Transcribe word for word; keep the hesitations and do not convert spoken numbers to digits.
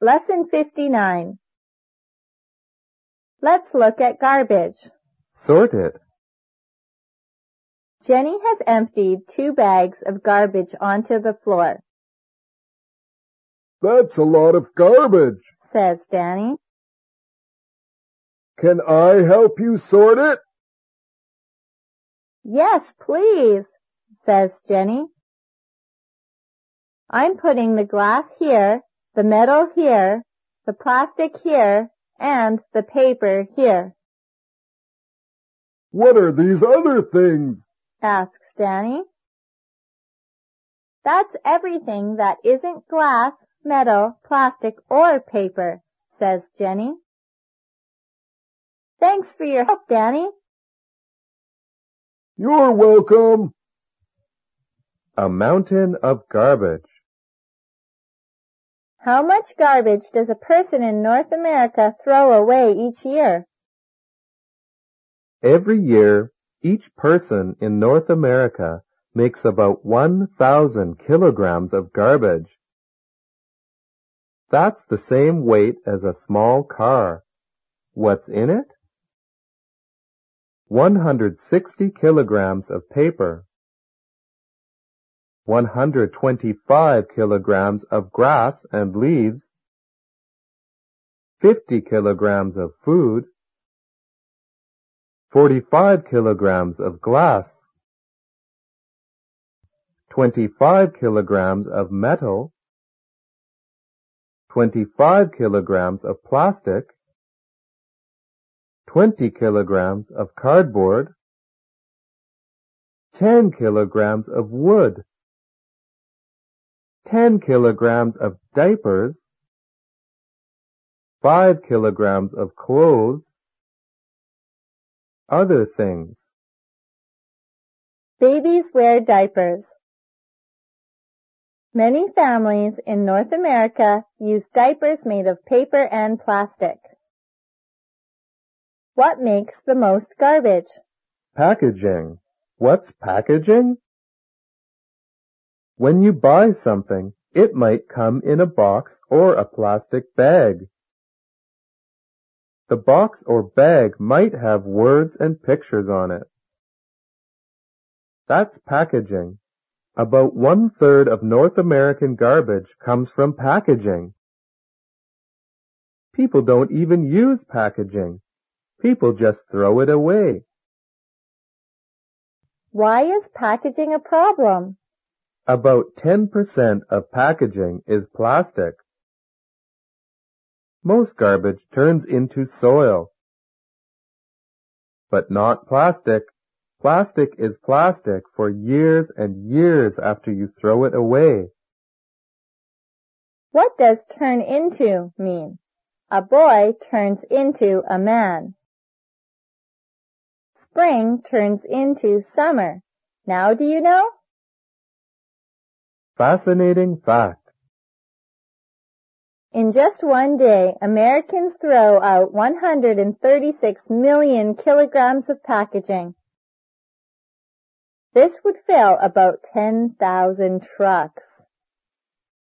Lesson fifty-nine. Let's look at garbage. Sort it. Jenny has emptied two bags of garbage onto the floor. That's a lot of garbage, says Danny. Can I help you sort it? Yes, please, says Jenny. I'm putting the glass here, the metal here, the plastic here, and the paper here. What are these other things? Asks Danny. That's everything that isn't glass, metal, plastic, or paper, says Jenny. Thanks for your help, Danny. You're welcome. A mountain of garbage. How much garbage does a person in North America throw away each year? Every year, each person in North America makes about one thousand kilograms of garbage. That's the same weight as a small car. What's in it? one hundred sixty kilograms of paper, one hundred twenty-five kilograms of grass and leaves, fifty kilograms of food, forty-five kilograms of glass, twenty-five kilograms of metal, twenty-five kilograms of plastic, twenty kilograms of cardboard, ten kilograms of wood, ten kilograms of diapers, five kilograms of clothes, other things. Babies wear diapers. Many families in North America use diapers made of paper and plastic. What makes the most garbage? Packaging. What's packaging? When you buy something, it might come in a box or a plastic bag. The box or bag might have words and pictures on it. That's packaging. About one-third of North American garbage comes from packaging. People don't even use packaging. People just throw it away. Why is packaging a problem? About ten percent of packaging is plastic. Most garbage turns into soil. But not plastic. Plastic is plastic for years and years after you throw it away. What does turn into mean? A boy turns into a man. Spring turns into summer. Now do you know? Fascinating fact. In just one day, Americans throw out one hundred thirty-six million kilograms of packaging. This would fill about ten thousand trucks.